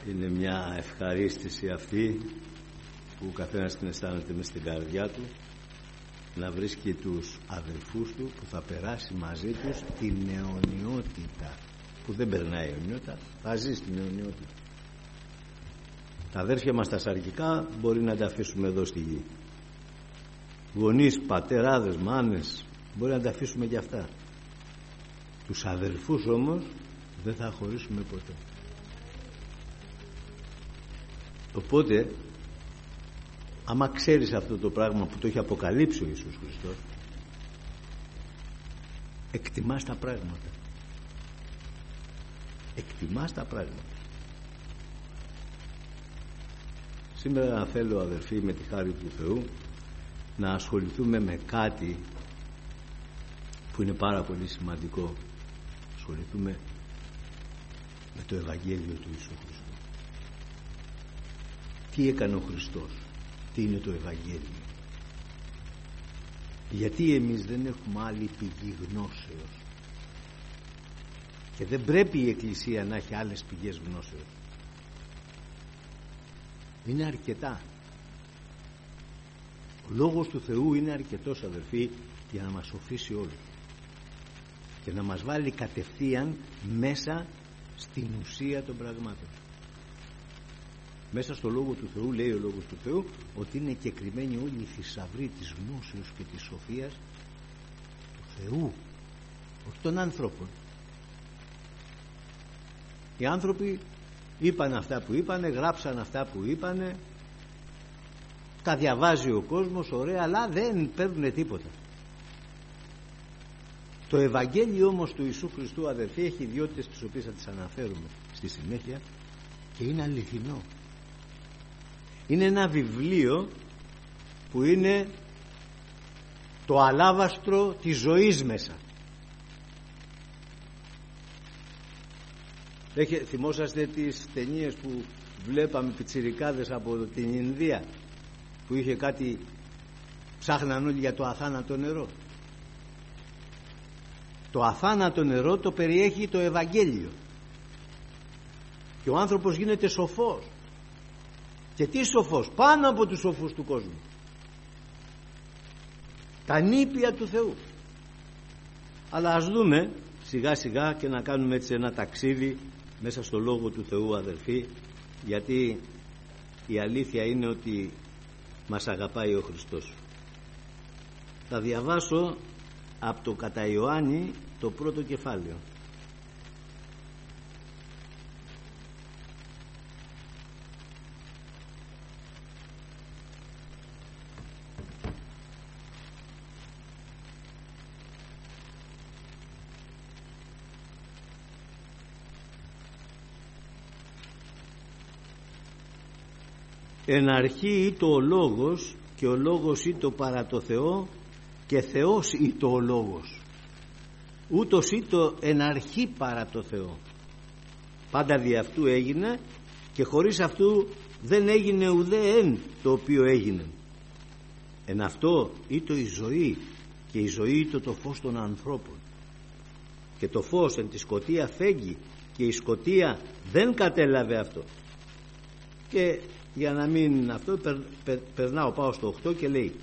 Είναι μια ευχαρίστηση αυτή που ο καθένας την αισθάνεται μες στην καρδιά του, να βρίσκει τους αδελφούς του που θα περάσει μαζί τους την αιωνιότητα, που δεν περνάει η αιωνιότητα, θα ζει στην αιωνιότητα. Τα αδέρφια μας τα σαρκικά μπορεί να τα αφήσουμε εδώ στη γη. Γονείς, πατεράδες, μάνες μπορεί να τα αφήσουμε και αυτά. Τους αδελφούς όμως δεν θα χωρίσουμε ποτέ. Οπότε άμα ξέρεις αυτό το πράγμα που το έχει αποκαλύψει ο Ιησούς Χριστός, εκτιμάς τα πράγματα. Εκτιμάς τα πράγματα. Σήμερα θέλω, αδερφοί, με τη χάρη του Θεού, να ασχοληθούμε με κάτι που είναι πάρα πολύ σημαντικό. Ασχοληθούμε με το Ευαγγέλιο του Ιησού Χριστού. Τι έκανε ο Χριστός, τι είναι το Ευαγγέλιο, γιατί εμείς δεν έχουμε άλλη πηγή γνώσεως και δεν πρέπει η Εκκλησία να έχει άλλες πηγές γνώσεως. Είναι αρκετά. Ο Λόγος του Θεού είναι αρκετός, αδελφοί, για να μας σοφίσει όλους και να μας βάλει κατευθείαν μέσα στην ουσία των πραγμάτων. Μέσα στο Λόγο του Θεού, λέει ο Λόγος του Θεού, ότι είναι κεκριμένοι όλοι οι θησαυροί της γνώσεως και της σοφίας του Θεού, όχι των άνθρωπων. Οι άνθρωποι είπαν αυτά που είπανε, γράψαν αυτά που είπανε, τα διαβάζει ο κόσμος, ωραία, αλλά δεν παίρνουν τίποτα. Το Ευαγγέλιο όμως του Ιησού Χριστού, αδερφοί, έχει ιδιότητες τις οποίες θα τις αναφέρουμε στη συνέχεια και είναι αληθινό. Είναι ένα βιβλίο που είναι το αλάβαστρο της ζωής μέσα. Θυμόσαστε τις ταινίες που βλέπαμε, πιτσιρικάδες από την Ινδία, που είχε κάτι, ψάχναν όλοι για το αθάνατο νερό. Το αθάνατο νερό το περιέχει το Ευαγγέλιο και ο άνθρωπος γίνεται σοφός. Και τι σοφός, πάνω από τους σοφούς του κόσμου, τα νήπια του Θεού. Αλλά ας δούμε σιγά σιγά και να κάνουμε έτσι ένα ταξίδι μέσα στο Λόγο του Θεού, αδελφοί, γιατί η αλήθεια είναι ότι μας αγαπάει ο Χριστός. Θα διαβάσω από το κατά Ιωάννη το πρώτο κεφάλαιο. Εν αρχή ήτο ο Λόγος και ο Λόγος ήτο παρά το Θεό και Θεός ήτο ο Λόγος. Ούτως ήτο εν αρχή παρά το Θεό. Πάντα δι' αυτού έγινε και χωρίς αυτού δεν έγινε ουδέ εν το οποίο έγινε. Εν αυτό ήτο η ζωή και η ζωή ήτο το φως των ανθρώπων. Και το φως εν τη σκοτία φέγγει και η σκοτία δεν κατέλαβε αυτό. Και για να μην αυτό περνάω, πάω στο 8 και λέει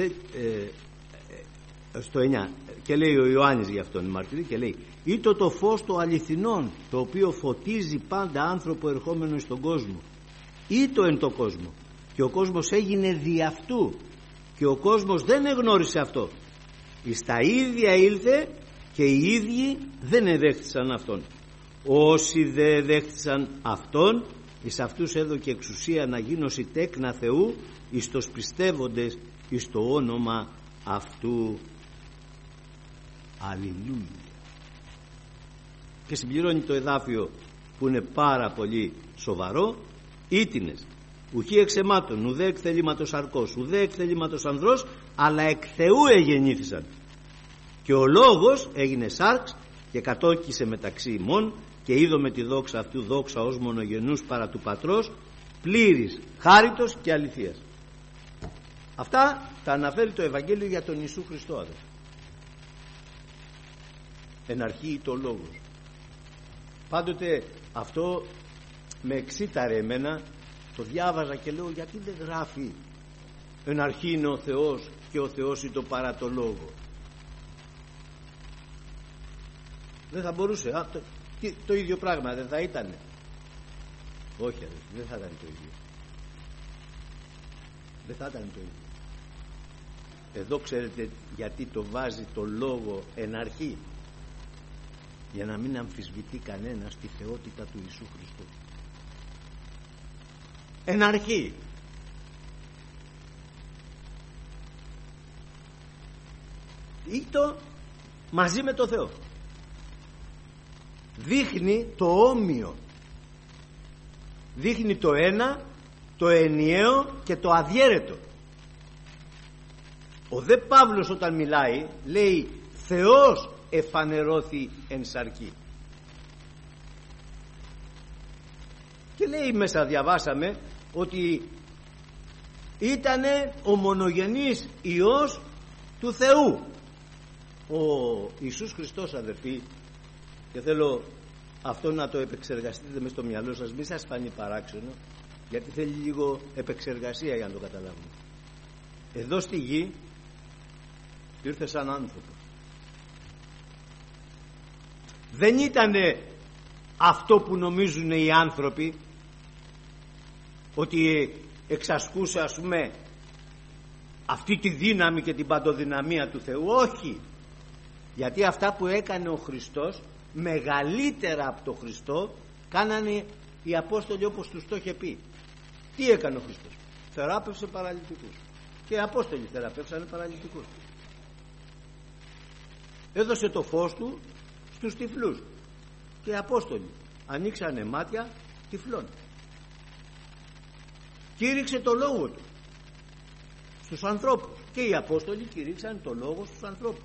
στο 9 και λέει ο Ιωάννης γι' αυτόν η μαρτυρή και λέει: «Ήτο το φως το αληθινόν, το οποίο φωτίζει πάντα άνθρωπο ερχόμενο στον κόσμο. Ήτο εν το κόσμο και ο κόσμος έγινε δι' αυτού και ο κόσμος δεν εγνώρισε αυτό. Εις τα ίδια ήλθε και οι ίδιοι δεν εδέχθησαν αυτόν. Όσοι δεν δέχθησαν αυτόν, εις αυτούς έδωκε εξουσία να γίνωσι τέκνα Θεού εις τους πιστεύοντες εις το όνομα αυτού». Αλληλούια. Και συμπληρώνει το εδάφιο που είναι πάρα πολύ σοβαρό: «Ήτινες ουχή εξαιμάτων, ουδέ εκ θελήματος αρκός, ουδέ εκ θελήματος ανδρός, αλλά εκ Θεού εγεννήθησαν. Και ο Λόγος έγινε σάρξ και κατόκισε μεταξύ ημών και είδαμε τη δόξα αυτού, δόξα ως μονογενούς παρά του Πατρός, πλήρης χάριτος και αληθείας». Αυτά τα αναφέρει το Ευαγγέλιο για τον Ιησού Χριστό, αδελφοί. Εν αρχή το Λόγος. Πάντοτε αυτό με εξήταρε εμένα, το διάβαζα και λέω γιατί δεν γράφει εν αρχή είναι ο Θεός και ο Θεός είναι το παρά το λόγο. Δεν θα μπορούσε, το ίδιο πράγμα δεν θα ήτανε? Όχι, δεν θα ήταν το ίδιο. Δεν θα ήταν το ίδιο. Εδώ ξέρετε γιατί το βάζει το λόγο εν αρχή? Για να μην αμφισβητεί κανένας τη θεότητα του Ιησού Χριστού. Εν αρχή. Ήτο μαζί με το Θεό. Δείχνει το όμοιο. Δείχνει το ένα, το ενιαίο και το αδιέρετο. Ο δε Παύλος όταν μιλάει λέει Θεός εφανερώθη εν σαρκή. Και λέει μέσα διαβάσαμε ότι ήτανε ο μονογενής Υιός του Θεού. Ο Ιησούς Χριστός, αδερφοί, και θέλω αυτό να το επεξεργαστείτε μες στο μυαλό σας, μην σας φανεί παράξενο, γιατί θέλει λίγο επεξεργασία για να το καταλάβουμε. Εδώ στη γη ήρθε σαν άνθρωπο. Δεν ήτανε αυτό που νομίζουν οι άνθρωποι, ότι εξασκούσε ας πούμε αυτή τη δύναμη και την παντοδυναμία του Θεού. Όχι, γιατί αυτά που έκανε ο Χριστός μεγαλύτερα από τον Χριστό κάνανε οι Απόστολοι όπως τους το είχε πει. Τι έκανε ο Χριστός? Θεράπευσε παραλυτικούς, και οι Απόστολοι θεραπεύσανε παραλυτικούς. Έδωσε το φως του στους τυφλούς, και οι Απόστολοι ανοίξανε μάτια τυφλών. Κήρυξε το λόγο του στους ανθρώπους, και οι Απόστολοι κήρυξαν το λόγο στους ανθρώπους.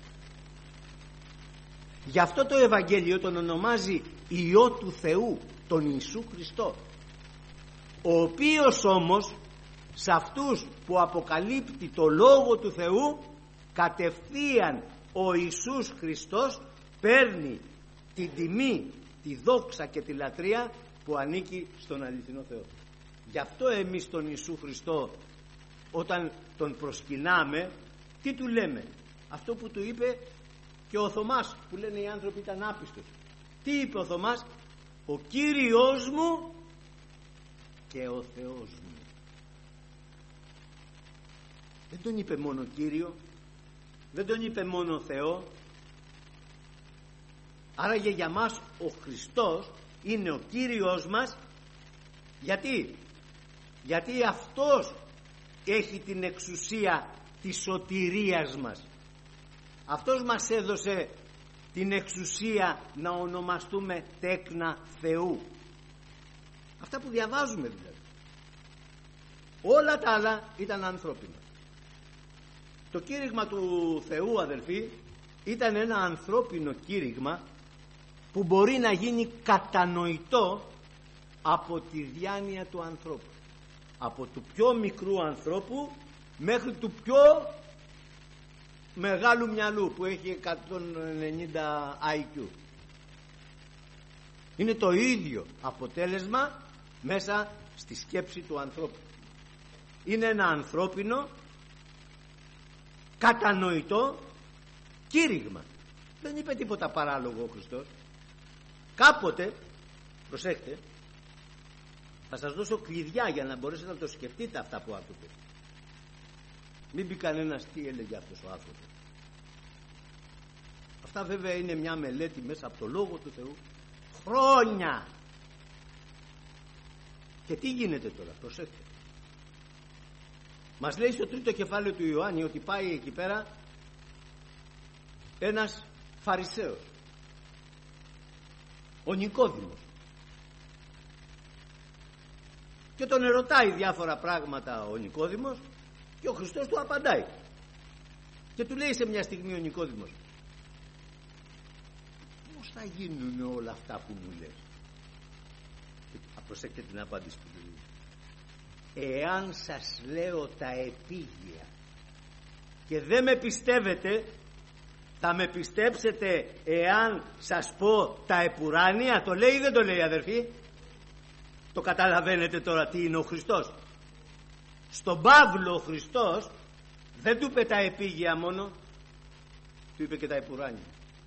Γι' αυτό το Ευαγγέλιο τον ονομάζει Υιό του Θεού, τον Ιησού Χριστό, ο οποίος όμως σε αυτούς που αποκαλύπτει το λόγο του Θεού κατευθείαν ο Ιησούς Χριστός παίρνει την τιμή, τη δόξα και τη λατρεία που ανήκει στον αληθινό Θεό. Γι' αυτό εμείς τον Ιησού Χριστό όταν τον προσκυνάμε, τι του λέμε? Αυτό που του είπε και ο Θωμάς, που λένε οι άνθρωποι ήταν άπιστος. Τι είπε ο Θωμάς? Ο Κύριος μου και ο Θεός μου. Δεν τον είπε μόνο Κύριο, δεν τον είπε μόνο Θεό. Άραγε για μας ο Χριστός είναι ο Κύριος μας. Γιατί αυτός έχει την εξουσία της σωτηρίας μας. Αυτός μας έδωσε την εξουσία να ονομαστούμε τέκνα Θεού. Αυτά που διαβάζουμε δηλαδή. Όλα τα άλλα ήταν ανθρώπινα. Το κήρυγμα του Θεού, αδελφοί, ήταν ένα ανθρώπινο κήρυγμα που μπορεί να γίνει κατανοητό από τη διάνοια του ανθρώπου. Από του πιο μικρού ανθρώπου μέχρι του πιο μεγάλου μυαλού που έχει 190 IQ. Είναι το ίδιο αποτέλεσμα μέσα στη σκέψη του ανθρώπου. Είναι ένα ανθρώπινο κατανοητό κήρυγμα. Δεν είπε τίποτα παράλογο ο Χριστός. Κάποτε, προσέχτε, θα σας δώσω κλειδιά για να μπορέσετε να το σκεφτείτε αυτά που άκουτε. Μην πει κανένας τι έλεγε αυτός ο άνθρωπος. Αυτά βέβαια είναι μια μελέτη μέσα από το Λόγο του Θεού. Χρόνια. Και τι γίνεται τώρα? Προσέχτε. Μας λέει στο 3ο κεφάλαιο του Ιωάννη ότι πάει εκεί πέρα ένας Φαρισαίος, ο Νικόδημος, και τον ερωτάει διάφορα πράγματα ο Νικόδημος και ο Χριστός του απαντάει και του λέει σε μια στιγμή ο Νικόδημος, πώς θα γίνουν όλα αυτά που μου λες? Προσέξτε την απάντηση που του λέει. Εάν σας λέω τα επίγεια και δεν με πιστεύετε, θα με πιστέψετε εάν σας πω τα επουράνια? Το λέει ή δεν το λέει, αδερφοί? Το καταλαβαίνετε τώρα τι είναι ο Χριστός? Στον Παύλο ο Χριστός δεν του είπε τα επίγεια μόνο, του είπε και τα επουράνια.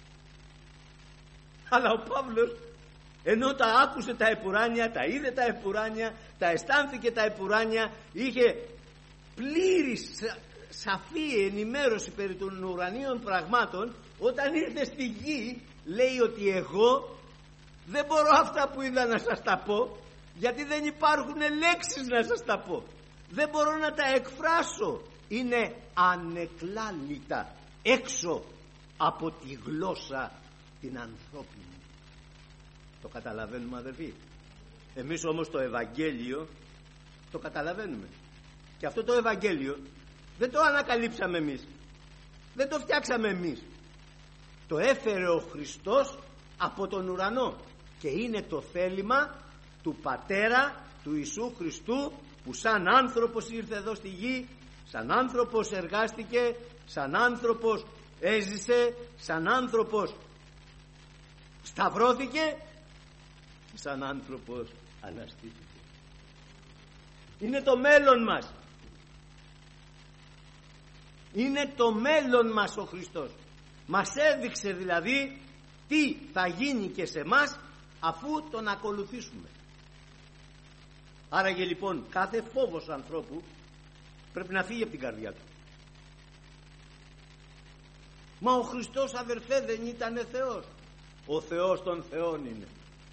Αλλά ο Παύλος, ενώ τα άκουσε τα επουράνια, τα είδε τα επουράνια, τα αισθάνθηκε τα επουράνια, είχε πλήρη σαφή ενημέρωση περί των ουρανίων πραγμάτων, όταν ήρθε στη γη λέει ότι εγώ δεν μπορώ αυτά που είδα να σας τα πω, γιατί δεν υπάρχουν λέξεις να σας τα πω, δεν μπορώ να τα εκφράσω, είναι ανεκλάλητα, έξω από τη γλώσσα την ανθρώπινη. Το καταλαβαίνουμε, αδερφοί? Εμείς όμως το Ευαγγέλιο το καταλαβαίνουμε, και αυτό το Ευαγγέλιο δεν το ανακαλύψαμε εμείς, δεν το φτιάξαμε εμείς, το έφερε ο Χριστός από τον ουρανό και είναι το θέλημα του Πατέρα του Ιησού Χριστού, που σαν άνθρωπος ήρθε εδώ στη γη, σαν άνθρωπος εργάστηκε, σαν άνθρωπος έζησε, σαν άνθρωπος σταυρώθηκε και σαν άνθρωπος αναστήθηκε. Είναι το μέλλον μας, είναι το μέλλον μας ο Χριστός. Μας έδειξε δηλαδή τι θα γίνει και σε μας αφού τον ακολουθήσουμε. Άραγε λοιπόν κάθε φόβος ανθρώπου πρέπει να φύγει από την καρδιά του. Μα ο Χριστός, αδερφέ, δεν ήτανε Θεός? Ο Θεός των Θεών είναι.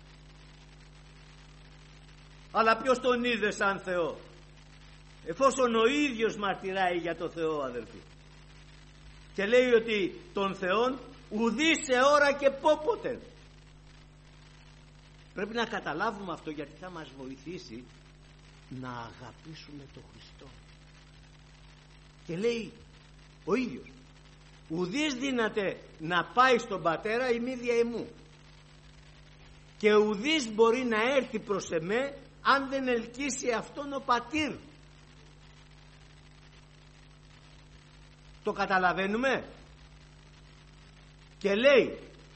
Αλλά ποιος τον είδε σαν Θεό? Εφόσον ο ίδιος μαρτυράει για το Θεό, αδερφοί, και λέει ότι τον Θεόν ουδή σε ώρα και πόποτε. Πρέπει να καταλάβουμε αυτό, γιατί θα μας βοηθήσει να αγαπήσουμε τον Χριστό. Και λέει ο ίδιος, ουδής δύναται να πάει στον Πατέρα ημίδια εμού, και ουδής μπορεί να έρθει προς εμέ αν δεν ελκύσει αυτόν ο Πατήρ. Το καταλαβαίνουμε? Και λέει,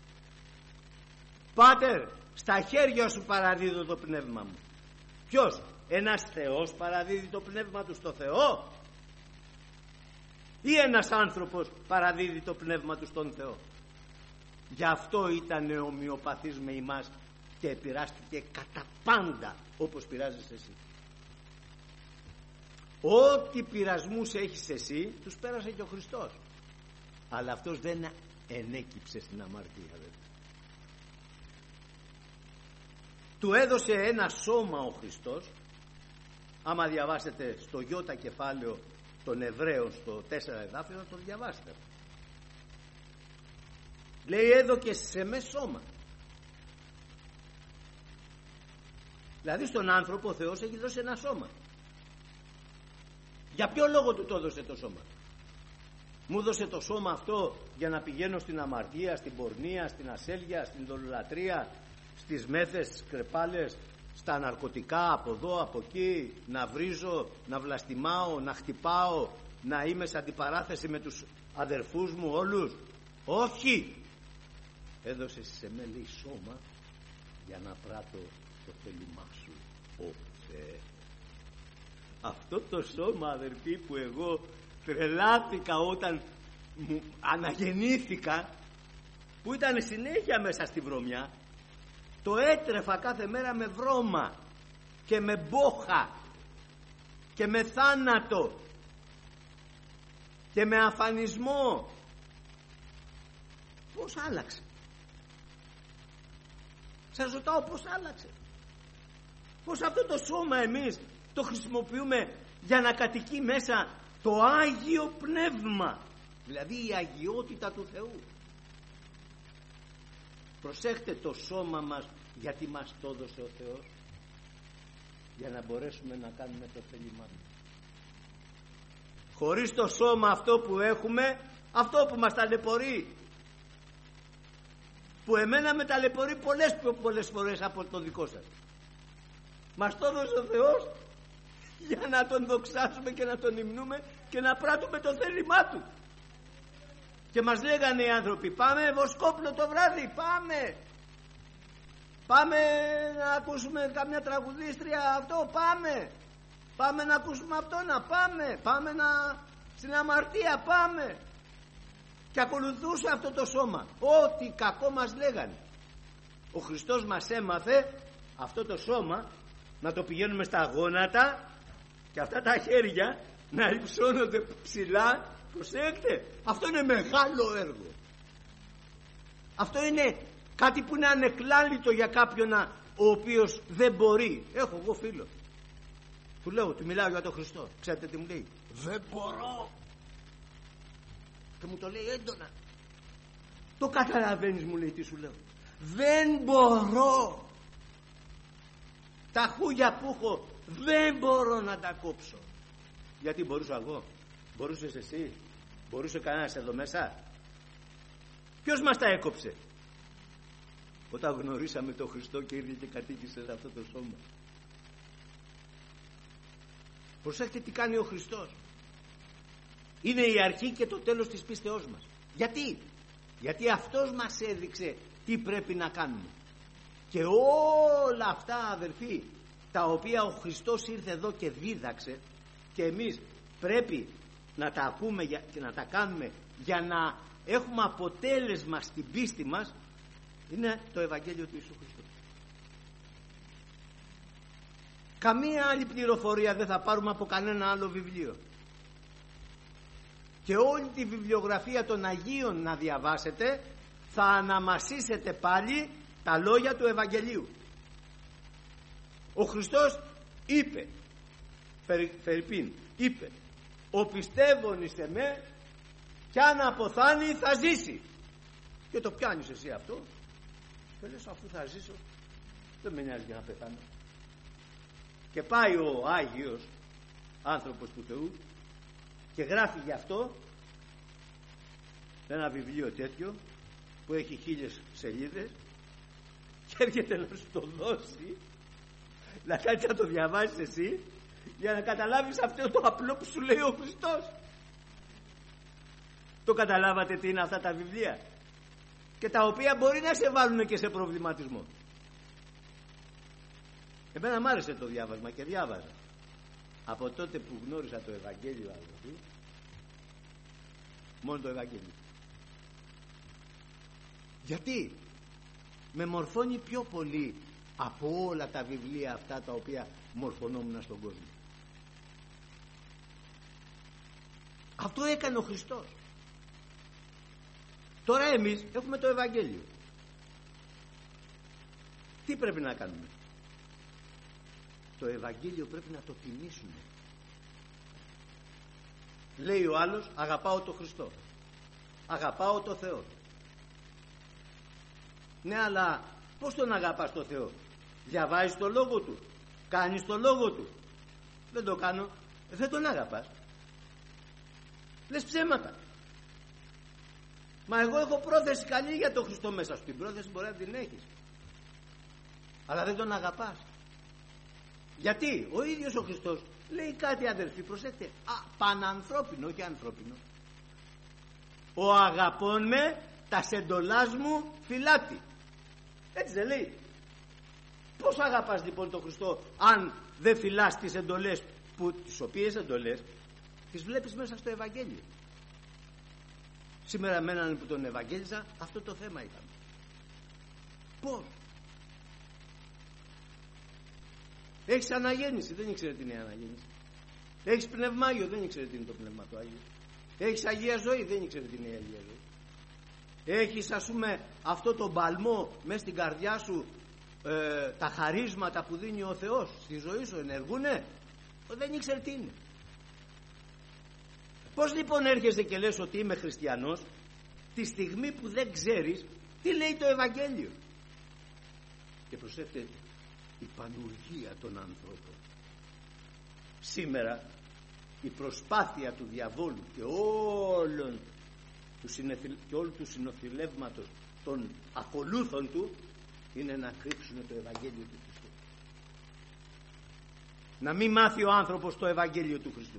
Πάτερ, στα χέρια σου παραδίδω το πνεύμα μου. Ποιος? Ένας Θεός παραδίδει το πνεύμα του στο Θεό, ή ένας άνθρωπος παραδίδει το πνεύμα του στον Θεό? Γι' αυτό ήταν ομοιοπαθής με εμάς και επηρεάστηκε κατά πάντα όπως πειράζεσαι εσύ. Ό,τι πειρασμούς έχεις εσύ τους πέρασε και ο Χριστός, αλλά αυτός δεν ενέκυψε στην αμαρτία. Του έδωσε ένα σώμα ο Χριστός. Άμα διαβάσετε στο Ιώτα κεφάλαιο των Εβραίων στο 4 εδάφιο, να το διαβάσετε. Λέει, έδωκε σε με σώμα. Δηλαδή στον άνθρωπο ο Θεός έχει δώσει ένα σώμα. Για ποιο λόγο του το έδωσε το σώμα? Μου έδωσε το σώμα αυτό για να πηγαίνω στην αμαρτία, στην πορνεία, στην ασέλγεια, στην δολολατρία, στις μέθες, στις κρεπάλες, στα ναρκωτικά, από εδώ, από εκεί, να βρίζω, να βλαστημάω, να χτυπάω, να είμαι σε αντιπαράθεση με τους αδερφούς μου όλους? Όχι! Έδωσε σε με, λέει, σώμα για να πράττω το θέλημά σου, ο Θεέ. Αυτό το σώμα, αδερφοί, που εγώ τρελάθηκα όταν μου αναγεννήθηκα, που ήταν συνέχεια μέσα στη βρωμιά, το έτρεφα κάθε μέρα με βρώμα και με μπόχα και με θάνατο και με αφανισμό. Πώς άλλαξε? Σας ρωτάω, πώς άλλαξε? Πώς αυτό το σώμα εμείς το χρησιμοποιούμε για να κατοικεί μέσα το Άγιο Πνεύμα, δηλαδή η αγιότητα του Θεού. Προσέχτε το σώμα μας, γιατί μας το έδωσε ο Θεός, για να μπορέσουμε να κάνουμε το θέλημά του. Χωρίς το σώμα αυτό που έχουμε, αυτό που μας ταλαιπωρεί, που εμένα με ταλαιπωρεί πολλές φορές από το δικό σας, μας το έδωσε ο Θεός για να τον δοξάσουμε και να τον υμνούμε και να πράττουμε το θέλημά του. Και μας λέγανε οι άνθρωποι, πάμε Βοσκόπλο το βράδυ, πάμε. Πάμε να ακούσουμε καμιά τραγουδίστρια, αυτό, πάμε να ακούσουμε αυτό, να πάμε στην αμαρτία, πάμε. Και ακολουθούσε αυτό το σώμα, ό,τι κακό μας λέγανε. Ο Χριστός μας έμαθε αυτό το σώμα να το πηγαίνουμε στα γόνατα και αυτά τα χέρια να υψώνονται ψηλά. Προσέξτε, αυτό είναι μεγάλο έργο. Αυτό είναι κάτι που είναι ανεκλάλητο για κάποιον ο οποίος δεν μπορεί. Έχω εγώ φίλο, του λέω, του μιλάω για τον Χριστό, ξέρετε τι μου λέει? Δεν μπορώ. Και μου το λέει έντονα. Το καταλαβαίνεις, μου λέει, τι σου λέω? Δεν μπορώ. Τα χούγια που έχω δεν μπορώ να τα κόψω. Γιατί μπορούσα εγώ? Μπορούσες εσύ? Μπορούσε κανένας εδώ μέσα? Ποιος μας τα έκοψε? Όταν γνωρίσαμε τον Χριστό και ήρθε και κατοίκησε σε αυτό το σώμα. Προσέξτε τι κάνει ο Χριστός. Είναι η αρχή και το τέλος της πίστεώς μας. Γιατί αυτός μας έδειξε τι πρέπει να κάνουμε. Και όλα αυτά, αδερφοί, τα οποία ο Χριστός ήρθε εδώ και δίδαξε, και εμείς πρέπει να τα ακούμε και να τα κάνουμε για να έχουμε αποτέλεσμα στην πίστη μας, είναι το Ευαγγέλιο του Ιησού Χριστού. Καμία άλλη πληροφορία δεν θα πάρουμε από κανένα άλλο βιβλίο. Και όλη τη βιβλιογραφία των Αγίων να διαβάσετε, θα αναμασίσετε πάλι τα λόγια του Ευαγγελίου. Ο Χριστός είπε, Φερρυπίν, είπε, ο πιστεύων εις εμέ κι αν αποθάνει θα ζήσει. Και το πιάνεις εσύ αυτό και λες, αφού θα ζήσω δεν με νοιάζει για να πεθάνω. Και πάει ο Άγιος άνθρωπος του Θεού και γράφει γι' αυτό ένα βιβλίο τέτοιο που έχει 1000 σελίδες και έρχεται να σου το δώσει, να κάτσεις να το διαβάσεις εσύ για να καταλάβεις αυτό το απλό που σου λέει ο Χριστός. Το καταλάβατε τι είναι αυτά τα βιβλία? Και τα οποία μπορεί να σε βάλουν και σε προβληματισμό. Εμένα μ' άρεσε το διάβασμα και διάβαζα. Από τότε που γνώρισα το Ευαγγέλιο, αδελφοί, μόνο το Ευαγγέλιο. Γιατί με μορφώνει πιο πολύ από όλα τα βιβλία αυτά τα οποία μορφωνόμουν στον κόσμο. Αυτό έκανε ο Χριστός. Τώρα εμείς έχουμε το Ευαγγέλιο. Τι πρέπει να κάνουμε? Το Ευαγγέλιο πρέπει να το τιμήσουμε. Λέει ο άλλος, αγαπάω τον Χριστό, αγαπάω τον Θεό. Ναι, αλλά πώς τον αγαπάς τον Θεό? Διαβάζεις το λόγο του, κάνεις το λόγο του? Δεν το κάνω. Δεν τον αγαπάς. Λες ψέματα. Μα εγώ έχω πρόθεση καλή για τον Χριστό μέσα σου. Την πρόθεση μπορεί να την έχεις, αλλά δεν τον αγαπάς. Γιατί ο ίδιος ο Χριστός λέει κάτι, αδερφοί, προσέξτε, πανανθρώπινο, όχι ανθρώπινο. Ο αγαπών με τα εντολάς μου φυλάτη. Έτσι δεν λέει? Πώς αγαπάς λοιπόν τον Χριστό αν δεν φυλάς τις εντολές, τις οποίες εντολές τις βλέπεις μέσα στο Ευαγγέλιο? Σήμερα με έναν που τον Ευαγγέλιζα αυτό το θέμα είχαμε. Πώς? Έχεις αναγέννηση, δεν ήξερε τι είναι αναγέννηση. Έχεις πνευμάγιο, δεν ήξερε τι είναι το πνεύμα του Άγιο. Έχεις Αγία Ζωή, δεν ήξερε τι είναι η Αγία Ζωή. Έχεις, ας πούμε, αυτό το παλμό μέσα στην καρδιά σου, τα χαρίσματα που δίνει ο Θεός στη ζωή σου ενεργούνε? Δεν ήξερε τι είναι. Πώς λοιπόν έρχεσαι και λες ότι είμαι χριστιανός τη στιγμή που δεν ξέρεις τι λέει το Ευαγγέλιο? Και προσέξτε, η πανουργία των ανθρώπων σήμερα, η προσπάθεια του διαβόλου και όλου του συνοθηλεύματος των ακολούθων του είναι να κρύψουν το Ευαγγέλιο του Χριστού. Να μην μάθει ο άνθρωπος το Ευαγγέλιο του Χριστού.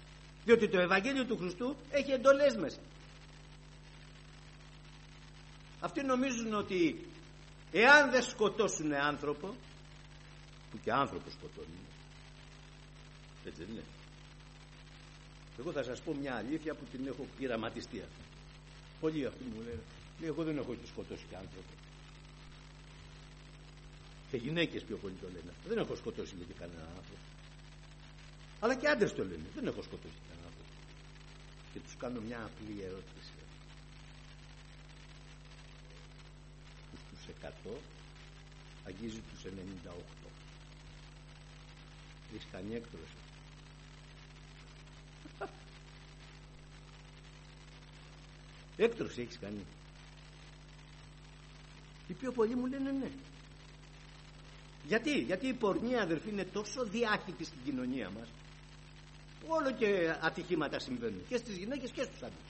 Διότι το Ευαγγέλιο του Χριστού έχει εντολές μέσα. Αυτοί νομίζουν ότι εάν δεν σκοτώσουν άνθρωπο, που και άνθρωπο σκοτώνουν, έτσι δεν είναι? Εγώ θα σας πω μια αλήθεια που την έχω πειραματιστεί. Πολλοί αυτοί μου λένε, εγώ δεν έχω σκοτώσει και άνθρωπο. Και γυναίκες πιο πολύ το λένε. Δεν έχω σκοτώσει, λέει, κανένα άνθρωπο. Αλλά και άντρες το λένε, δεν έχω σκοτώσει κανένα άνθρωπο. Και τους κάνω μια απλή ερώτηση. Στους 100 αγγίζει τους 98. Έχεις κάνει έκτρωση? Έκτρωση έχεις κάνει? Οι πιο πολλοί μου λένε ναι. Γιατί η πορνεία, αδερφοί, είναι τόσο διάχυτη στην κοινωνία μας. Όλο και ατυχήματα συμβαίνουν και στις γυναίκες και στους άντρες.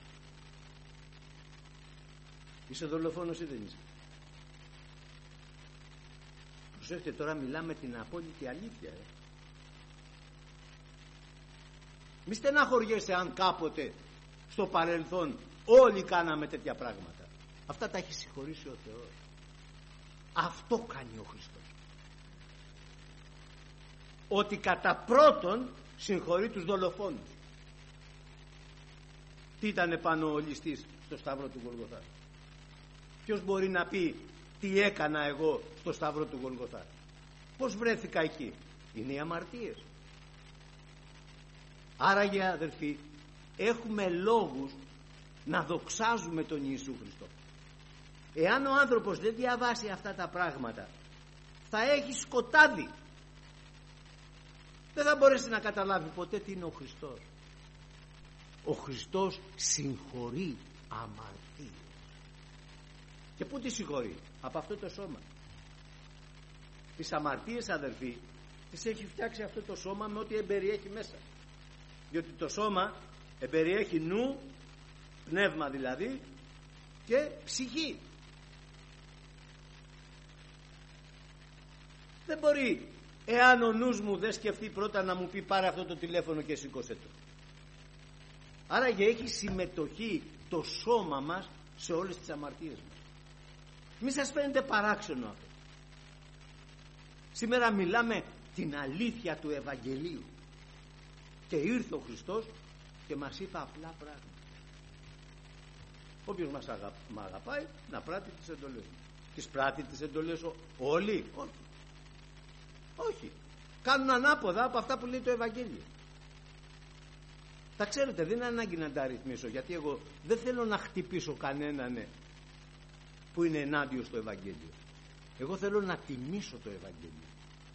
Είσαι δολοφόνος ή δεν είσαι? Προσέχετε, τώρα μιλάμε την απόλυτη αλήθεια. Μη στεναχωριέσαι αν κάποτε στο παρελθόν όλοι κάναμε τέτοια πράγματα. Αυτά τα έχει συγχωρήσει ο Θεός. Αυτό κάνει ο Χριστός. Ότι κατά πρώτον συγχωρεί τους δολοφόνους. Τι ήτανε πάνω ο ληστής στο σταυρό του Γολγοθά? Ποιος μπορεί να πει τι έκανα εγώ στο σταυρό του Γολγοθά? Πώς βρέθηκα εκεί? Είναι οι αμαρτίες. Άραγε, αδερφοί, έχουμε λόγους να δοξάζουμε τον Ιησού Χριστό. Εάν ο άνθρωπος δεν διαβάσει αυτά τα πράγματα, θα έχει σκοτάδι. Δεν θα μπορέσει να καταλάβει ποτέ τι είναι ο Χριστός. Ο Χριστός συγχωρεί αμαρτίες. Και πού τη συγχωρεί? Από αυτό το σώμα. Τις αμαρτίες, αδερφοί, τις έχει φτιάξει αυτό το σώμα με ό,τι εμπεριέχει μέσα. Διότι το σώμα εμπεριέχει νου, πνεύμα δηλαδή, και ψυχή. Δεν μπορεί, εάν ο νους μου δεν σκεφτεί πρώτα, να μου πει πάρε αυτό το τηλέφωνο και σήκωσέ το. Άρα και έχει συμμετοχή το σώμα μας σε όλες τις αμαρτίες μας. Μη σας φαίνεται παράξενο αυτό? Σήμερα μιλάμε την αλήθεια του Ευαγγελίου και ήρθε ο Χριστός και μας είπε απλά πράγματα. Όποιος μας αγαπάει να πράττει τις εντολές. Τις πράττει τις εντολές όλοι? Όχι. Όχι. Κάνουν ανάποδα από αυτά που λέει το Ευαγγέλιο. Τα ξέρετε, δεν είναι ανάγκη να τα αριθμίσω, γιατί εγώ δεν θέλω να χτυπήσω κανέναν που είναι ενάντια στο Ευαγγέλιο. Εγώ θέλω να τιμήσω το Ευαγγέλιο.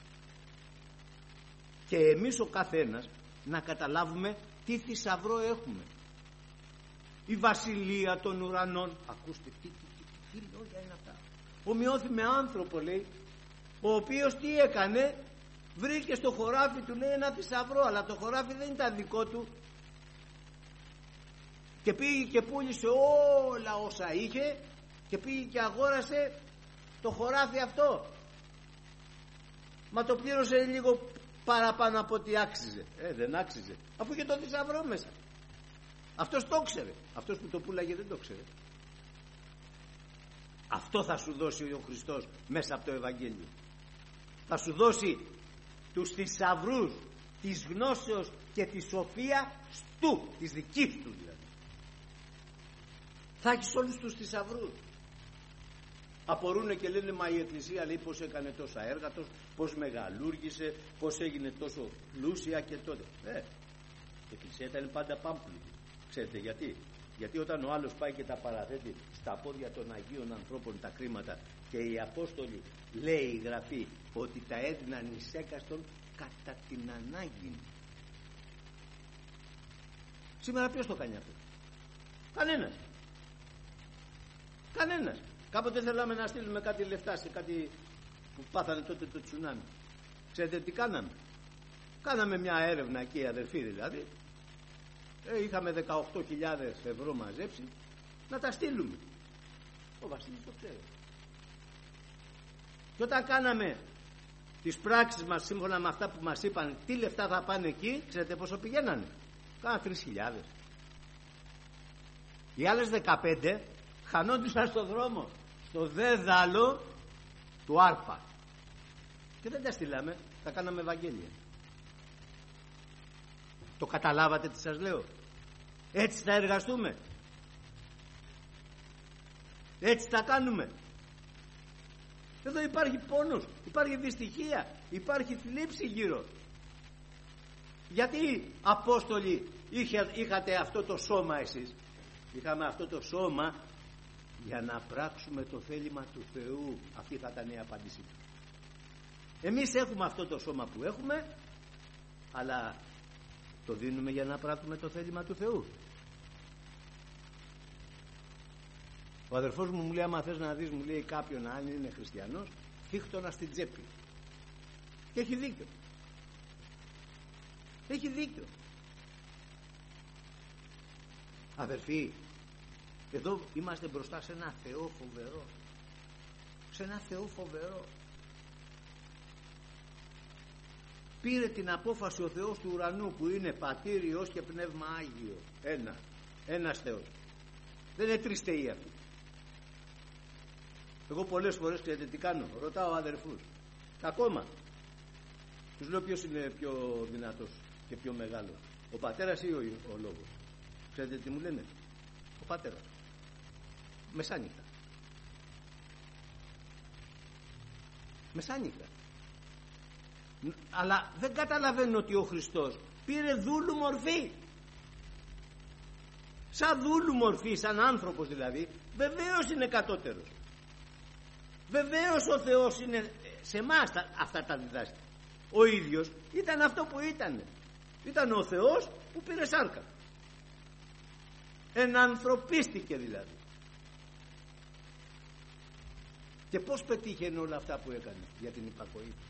Και εμείς ο καθένας να καταλάβουμε τι θησαυρό έχουμε. Η βασιλεία των ουρανών. Ακούστε τι λόγια είναι αυτά. Ομοιώθη με άνθρωπο, λέει, ο οποίος τι έκανε? Βρήκε στο χωράφι του, λέει, ένα θησαυρό, αλλά το χωράφι δεν ήταν δικό του, και πήγε και πούλησε όλα όσα είχε και πήγε και αγόρασε το χωράφι αυτό. Μα το πλήρωσε λίγο παραπάνω από ό,τι άξιζε. Δεν άξιζε, αφού είχε το θησαυρό μέσα. Αυτός το ξέρε. Αυτός που το πουλάγε δεν το ξέρε. Αυτό θα σου δώσει ο Χριστός μέσα από το Ευαγγέλιο. Θα σου δώσει τους θησαυρούς της γνώσεως και τη σοφία του, της δικής του δηλαδή. Θα έχεις όλους τους θησαυρούς. Απορρούνε και λένε, μα η Εκκλησία, λέει, πως έκανε τόσα έργα, πως μεγαλούργησε, πως έγινε τόσο πλούσια και τότε. Η Εκκλησία ήταν πάντα πάμπλουτη. Ξέρετε γιατί? Γιατί όταν ο άλλος πάει και τα παραθέτει στα πόδια των Αγίων ανθρώπων τα χρήματα, και οι Απόστολοι, λέει η Γραφή, ότι τα έδιναν εις έκαστον κατά την ανάγκη. Σήμερα ποιος το κάνει αυτό? Κανένας. Κανένας. Κάποτε θέλαμε να στείλουμε κάτι λεφτά σε κάτι που πάθανε τότε το τσουνάμι. Ξέρετε τι κάναμε? Κάναμε μια έρευνα εκεί, αδερφοί δηλαδή. Είχαμε 18.000 ευρώ μαζέψει να τα στείλουμε. Ο Βασίλης το ξέρει. Και όταν κάναμε τις πράξεις μας σύμφωνα με αυτά που μας είπαν τι λεφτά θα πάνε εκεί, ξέρετε πόσο πηγαίνανε? Κάνα 3.000. Οι άλλες 15 χανόντουσαν στο δρόμο. στο δέδαλο του Άρπα. Και δεν τα στείλαμε, τα κάναμε Ευαγγέλια. Το καταλάβατε τι σας λέω? Έτσι θα εργαστούμε, έτσι θα κάνουμε. Εδώ υπάρχει πόνος, υπάρχει δυστυχία, υπάρχει θλίψη γύρω. Γιατί, Απόστολοι, είχατε αυτό το σώμα εσείς? Είχαμε αυτό το σώμα για να πράξουμε το θέλημα του Θεού. Αυτή θα ήταν η απάντησή του. Εμείς έχουμε αυτό το σώμα που έχουμε, αλλά το δίνουμε για να πράξουμε το θέλημα του Θεού. Ο αδερφός μου λέει, άμα θες να δεις, μου λέει, κάποιον αν είναι χριστιανός, θύχτωνα στην τσέπη. Και έχει δίκιο. Έχει δίκιο. Αδερφοί, εδώ είμαστε μπροστά σε ένα Θεό φοβερό. Σε ένα Θεό φοβερό. Πήρε την απόφαση ο Θεός του ουρανού, που είναι Πατήρ, Υιός και Πνεύμα Άγιο. Ένας Θεός. Δεν είναι τρεις θεοί αυτοί. Εγώ πολλές φορές, ξέρετε τι κάνω? Ρωτάω αδερφούς. Ακόμα τους λέω ποιος είναι πιο δυνατός και πιο μεγάλος, ο πατέρας ή ο λόγος? Ξέρετε τι μου λένε? Ο πατέρας. Μεσάνυχτα. Μεσάνυχτα. Αλλά δεν καταλαβαίνουν ότι ο Χριστός πήρε δούλου μορφή. Σαν δούλου μορφή, σαν άνθρωπος δηλαδή. Βεβαίως είναι κατώτερος. Βεβαίως ο Θεός είναι σε εμάς, αυτά τα διδάσκει. Ο ίδιος ήταν αυτό που ήταν. Ήταν ο Θεός που πήρε σάρκα. Ενανθρωπίστηκε δηλαδή. Και πως πετύχαινε όλα αυτά που έκανε? Για την υπακοή του.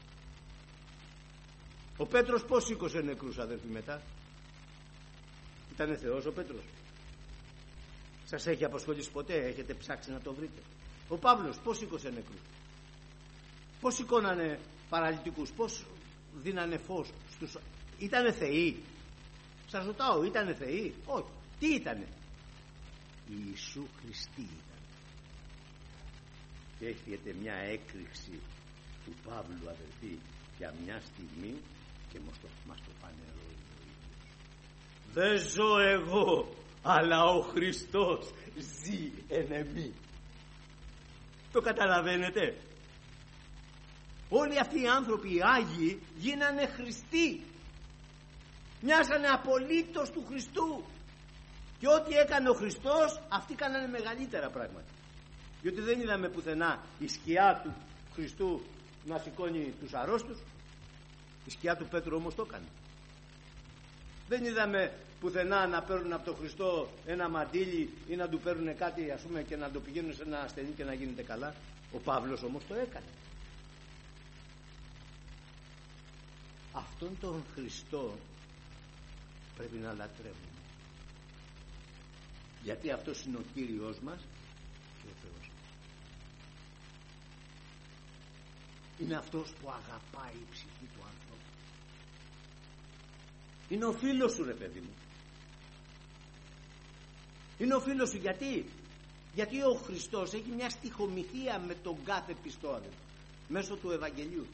Ο Πέτρος πως σήκωσε νεκρούς, αδερφοί, μετά? Ήτανε Θεός ο Πέτρος? Σας έχει απασχολήσει ποτέ? Έχετε ψάξει να το βρείτε? Ο Παύλος πως σήκωσε νεκρούς? Πως σηκώνανε παραλυτικούς? Πως δίνανε φως στους... Ήτανε θεοί? Σας ρωτάω, ήτανε θεοί? Όχι. Τι ήτανε? Ιησού Χριστή ήταν. Και έρχεται μια έκρηξη του Παύλου, αδελφοί, για μια στιγμή, και μας το φανερώνει ο ίδιος. Δεν ζω εγώ, αλλά ο Χριστός ζει εν εμεί. Το καταλαβαίνετε? Όλοι αυτοί οι άνθρωποι, οι Άγιοι, γίνανε Χριστοί. Μοιάσανε απολύτως του Χριστού. Και ό,τι έκανε ο Χριστός, αυτοί κάνανε μεγαλύτερα πράγματα. Διότι δεν είδαμε πουθενά η σκιά του Χριστού να σηκώνει τους αρρώστους. Η σκιά του Πέτρου όμως το έκανε. Δεν είδαμε πουθενά να παίρνουν από τον Χριστό ένα μαντίλι ή να του παίρνουν κάτι, ας πούμε, και να το πηγαίνουν σε ένα ασθενή και να γίνεται καλά. Ο Παύλος όμως το έκανε. Αυτόν τον Χριστό πρέπει να λατρεύουμε. Γιατί αυτός είναι ο Κύριος μας και ο Θεός μας. Είναι αυτός που αγαπάει η ψυχή του ανθρώπου. Είναι ο φίλος σου, ρε παιδί μου. Είναι ο φίλος σου. Γιατί ο Χριστός έχει μια στοιχομηθεία με τον κάθε πιστό, μέσω του Ευαγγελίου.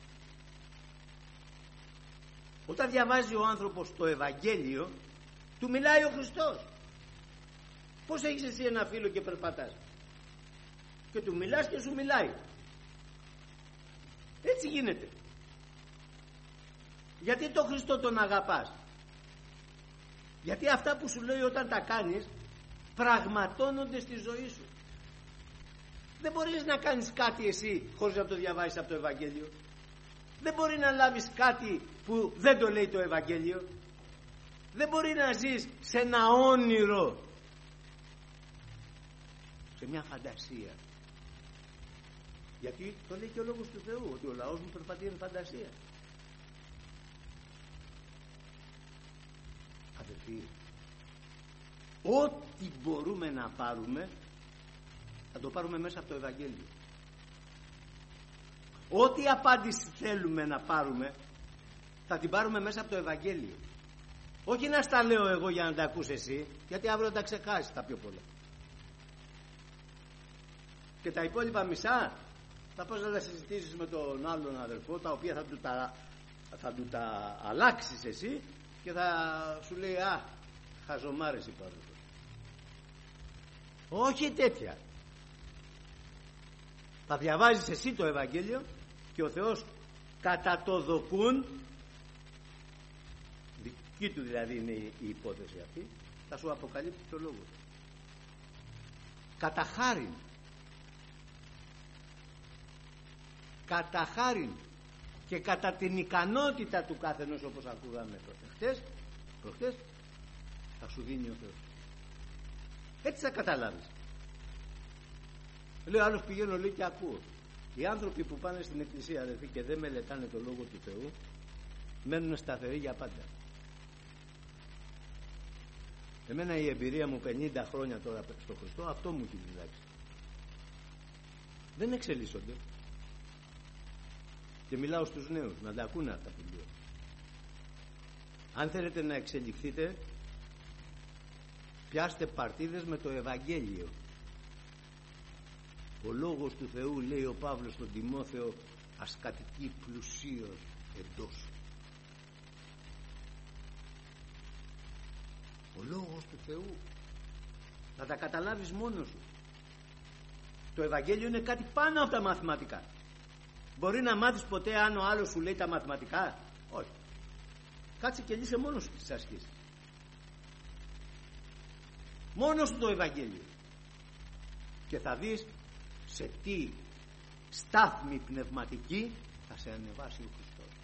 Όταν διαβάζει ο άνθρωπος το Ευαγγέλιο, του μιλάει ο Χριστός. Πώς έχεις εσύ ένα φίλο και περπατάς και του μιλάς και σου μιλάει? Έτσι γίνεται. Γιατί τον Χριστό τον αγαπάς? Γιατί αυτά που σου λέει όταν τα κάνεις πραγματώνονται στη ζωή σου. Δεν μπορείς να κάνεις κάτι εσύ χωρίς να το διαβάσεις από το Ευαγγέλιο. Δεν μπορεί να λάβεις κάτι που δεν το λέει το Ευαγγέλιο. Δεν μπορεί να ζεις σε ένα όνειρο, σε μια φαντασία. Γιατί το λέει και ο Λόγος του Θεού, ότι ο λαός μου περπατεί εν φαντασία. Αδελφοί, ό,τι μπορούμε να πάρουμε θα το πάρουμε μέσα από το Ευαγγέλιο. Ό,τι απάντηση θέλουμε να πάρουμε θα την πάρουμε μέσα από το Ευαγγέλιο. Όχι να στα λέω εγώ για να τα ακούς εσύ, γιατί αύριο τα ξεχάσεις τα πιο πολλά. Και τα υπόλοιπα μισά θα πας να τα συζητήσεις με τον άλλον αδερφό, τα οποία θα του τα αλλάξεις εσύ και θα σου λέει χαζομάρες υπάρχουν. Όχι τέτοια. Θα διαβάζεις εσύ το Ευαγγέλιο και ο Θεός κατά το δοκούν, δική του δηλαδή είναι η υπόθεση αυτή, θα σου αποκαλύπτει το λόγο. Κατά χάριν και κατά την ικανότητα του καθενός, όπως ακούγαμε προχτές, θα σου δίνει ο Θεός. Έτσι θα καταλάβεις. Λέει ο άλλος, πηγαίνω λέει και ακούω. Οι άνθρωποι που πάνε στην εκκλησία, αδελφοί, και δεν μελετάνε το Λόγο του Θεού, μένουν σταθεροί για πάντα. Εμένα η εμπειρία μου 50 χρόνια τώρα στο Χριστό αυτό μου έχει διδάξει. Δεν εξελίσσονται. Και μιλάω στους νέους να τα ακούνε αυτά που λέω. Αν θέλετε να εξελιχθείτε, πιάστε παρτίδες με το Ευαγγέλιο. Ο Λόγος του Θεού, λέει ο Παύλος στον Τιμόθεο, ας κατοικεί πλουσίως εντός. Ο Λόγος του Θεού θα τα καταλάβεις μόνος σου. Το Ευαγγέλιο είναι κάτι πάνω από τα μαθηματικά. Μπορεί να μάθεις ποτέ αν ο άλλος σου λέει τα μαθηματικά? Όχι. Κάτσε και λύσε μόνος σου τις ασκήσεις. Μόνος σου το Ευαγγέλιο. Και θα δεις σε τι στάθμη πνευματική θα σε ανεβάσει ο Χριστός.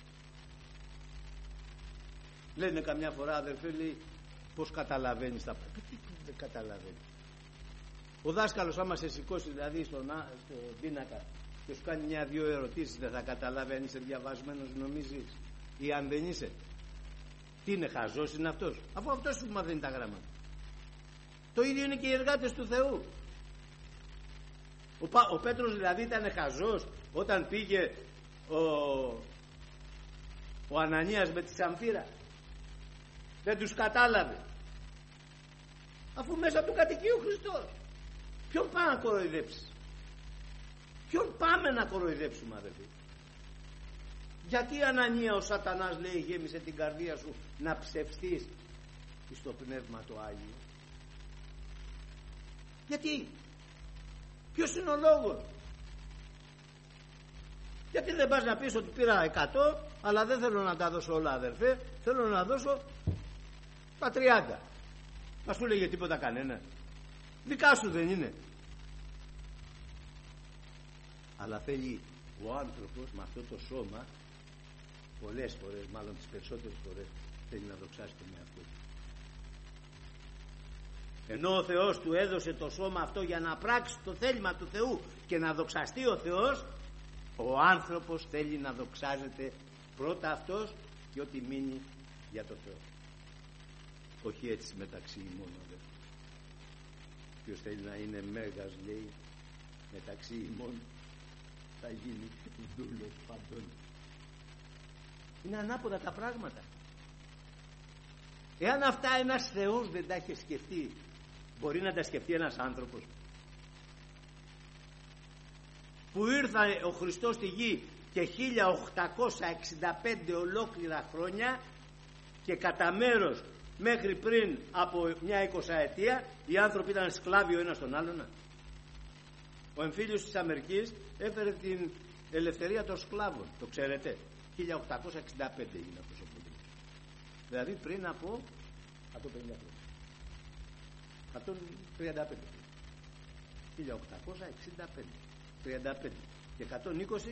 Λένε καμιά φορά, αδερφέ, λέει, πως καταλαβαίνεις τα πράγματα? Δεν καταλαβαίνεις. Ο δάσκαλος άμα σε σηκώσει δηλαδή στο πίνακα και σου κάνει μια-δυο ερωτήσεις, δεν θα καταλάβει αν είσαι διαβασμένος νομίζεις, ή αν δεν είσαι? Τι είναι, χαζός είναι αυτός? Αφού αυτός σου μαθαίνει τα γράμματα. Το ίδιο είναι και οι εργάτες του Θεού. Ο Πέτρος δηλαδή ήταν χαζός όταν πήγε ο Ανανίας με τη Σαμφίρα? Δεν τους κατάλαβε, αφού μέσα του κατοικεί ο Χριστός. Ποιον πάμε να κοροϊδέψεις? Ποιον πάμε να κοροϊδέψουμε, αδελφοί? Γιατί, Ανανία, ο σατανάς, λέει, γέμισε την καρδία σου να ψευστείς στο Πνεύμα το Άγιο? Γιατί? Ποιος είναι ο λόγος? Γιατί δεν πας να πεις ότι πήρα 100, αλλά δεν θέλω να τα δώσω όλα, αδερφέ, θέλω να δώσω τα 30? Μας σου λέγε τίποτα κανένα? Δικά σου δεν είναι? Αλλά θέλει ο άνθρωπος με αυτό το σώμα, πολλές φορές, μάλλον τις περισσότερες φορές, θέλει να δοξάσει τον εαυτό του. Ενώ ο Θεός του έδωσε το σώμα αυτό για να πράξει το θέλημα του Θεού και να δοξαστεί ο Θεός, ο άνθρωπος θέλει να δοξάζεται πρώτα αυτός και ό,τι μείνει για το Θεό. Όχι έτσι μεταξύ ημών, αδερφοί. Ποιος θέλει να είναι μέγας, λέει, μεταξύ ημών, θα γίνει δούλος παντών. Είναι ανάποδα τα πράγματα. Εάν αυτά ένας Θεός δεν τα έχει σκεφτεί, μπορεί να τα σκεφτεί ένας άνθρωπος? Που ήρθε ο Χριστός στη γη και 1865 ολόκληρα χρόνια, και κατά μέρος μέχρι πριν από μια 20ετία οι άνθρωποι ήταν σκλάβοι ο ένας τον άλλον. Ο εμφύλιος της Αμερικής έφερε την ελευθερία των σκλάβων, το ξέρετε? 1865 έγινε αυτός ο πόλεμος. Δηλαδή πριν από 150 χρόνια, 135, 1865, 35 και 120,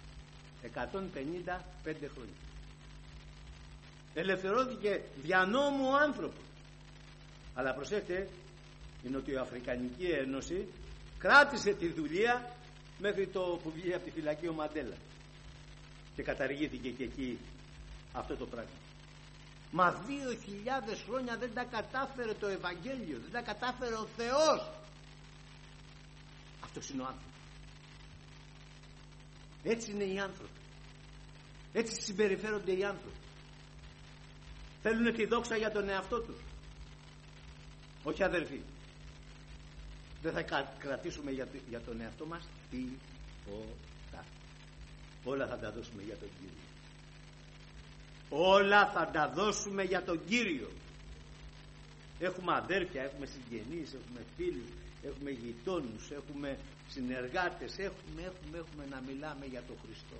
155 χρόνια. Ελευθερώθηκε δια νόμου ο άνθρωπος. Αλλά προσέξτε, η Νοτιοαφρικανική Ένωση κράτησε τη δουλεία μέχρι το που βγήκε από τη φυλακή ο Μαντέλα και καταργήθηκε και εκεί αυτό το πράγμα. Μα 2.000 χρόνια δεν τα κατάφερε το Ευαγγέλιο, δεν τα κατάφερε ο Θεός. Αυτός είναι ο άνθρωπος. Έτσι είναι οι άνθρωποι. Έτσι συμπεριφέρονται οι άνθρωποι. Θέλουν τη δόξα για τον εαυτό τους. Όχι, αδερφοί. Δεν θα κρατήσουμε για τον εαυτό μας τίποτα. Όλα θα τα δώσουμε για τον Κύριο. Όλα θα τα δώσουμε για τον Κύριο. Έχουμε αδέρφια, έχουμε συγγενείς, έχουμε φίλους, έχουμε γειτόνους, έχουμε συνεργάτες, έχουμε να μιλάμε για τον Χριστό.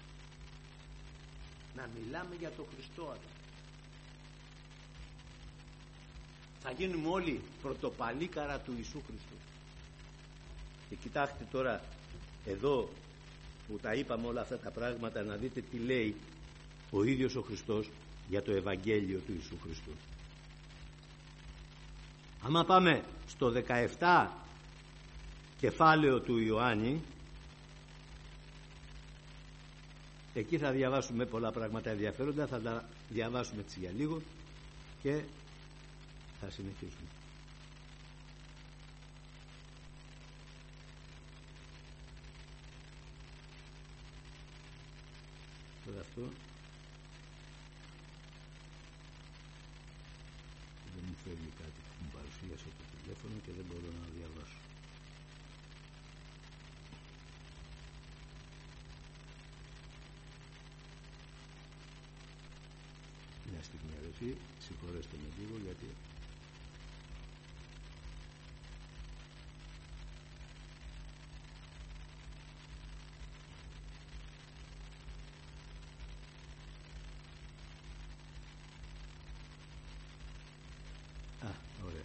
Να μιλάμε για τον Χριστό. Θα γίνουμε όλοι πρωτοπαλίκαρα του Ιησού Χριστού. Και κοιτάξτε τώρα εδώ που τα είπαμε όλα αυτά τα πράγματα, να δείτε τι λέει ο ίδιος ο Χριστός για το Ευαγγέλιο του Ιησού Χριστού. Άμα πάμε στο 17 κεφάλαιο του Ιωάννη, εκεί θα διαβάσουμε πολλά πράγματα ενδιαφέροντα, θα τα διαβάσουμε έτσι για λίγο και θα συνεχίσουμε. Τώρα αυτό δεν μου φεύγει κάτι που μου παρουσίασε το τηλέφωνο και δεν μπορώ να διαβάσω. Μια στιγμή αρέσει, συγχωρέστε με λίγο γιατί ωραία.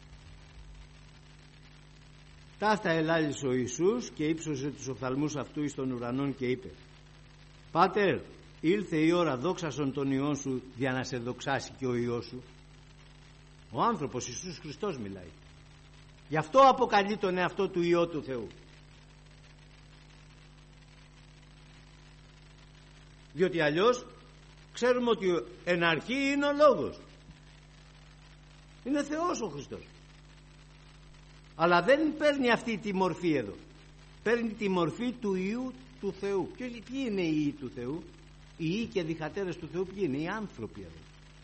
Ταύτα ελάλησε ο Ιησούς και ύψωσε τους οφθαλμούς αυτού εις των ουρανών και είπε: Πάτερ, ήλθε η ώρα, δόξασον τον Υιόν σου για να σε δοξάσει και ο Υιός σου. Ο άνθρωπος Ιησούς Χριστός μιλάει. Γι' αυτό αποκαλεί τον εαυτό του Υιό του Θεού. Διότι αλλιώς ξέρουμε ότι εν αρχή είναι ο Λόγος. Είναι Θεός ο Χριστός. Αλλά δεν παίρνει αυτή τη μορφή εδώ. Παίρνει τη μορφή του Υιού του Θεού. Ποιοι είναι οι Υιοί του Θεού? Οι Υιοί και διχατέρες του Θεού ποιοι είναι? Οι άνθρωποι εδώ.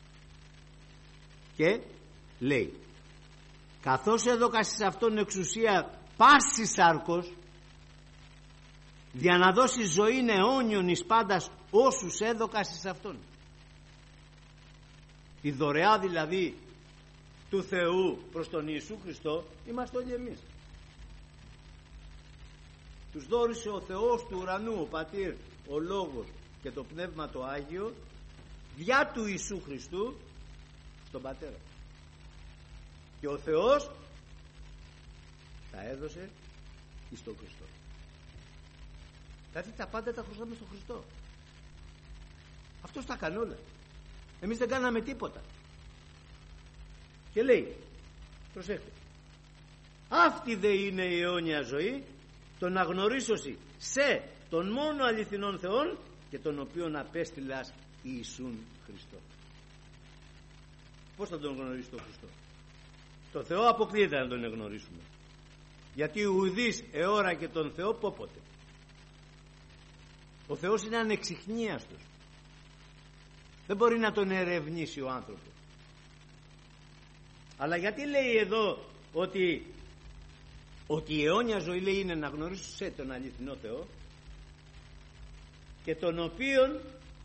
Και λέει: καθώς έδωκας εις αυτόν εξουσία πάση σάρκος, για να δώσει ζωήν αιώνιον εις πάντας όσους έδωκας εις αυτόν. Η δωρεά δηλαδή του Θεού προς τον Ιησού Χριστό είμαστε όλοι εμείς. Τους δώρισε ο Θεός του ουρανού, ο Πατήρ, ο Λόγος και το Πνεύμα το Άγιο διά του Ιησού Χριστού στον Πατέρα. Και ο Θεός τα έδωσε εις τον Χριστό. Δηλαδή τα πάντα τα χρωστάμε στον Χριστό. Αυτός τα έκανε όλα. Εμείς δεν κάναμε τίποτα. Και λέει, προσέχτε, αυτή δε είναι η αιώνια ζωή, τον αγνωρίσωση σε τον μόνο αληθινόν Θεόν και τον οποίον απέστειλας Ιησούν Χριστό. Πώς θα τον γνωρίσει τον Χριστό? Το Θεό αποκλείεται να τον εγνωρίσουμε, γιατί ουδείς εώρα και τον Θεό πόποτε. Ο Θεός είναι ανεξιχνίαστος. Δεν μπορεί να τον ερευνήσει ο άνθρωπος. Αλλά γιατί λέει εδώ ότι η αιώνια ζωή, λέει, είναι να γνωρίσεις σε τον αληθινό Θεό και τον οποίον,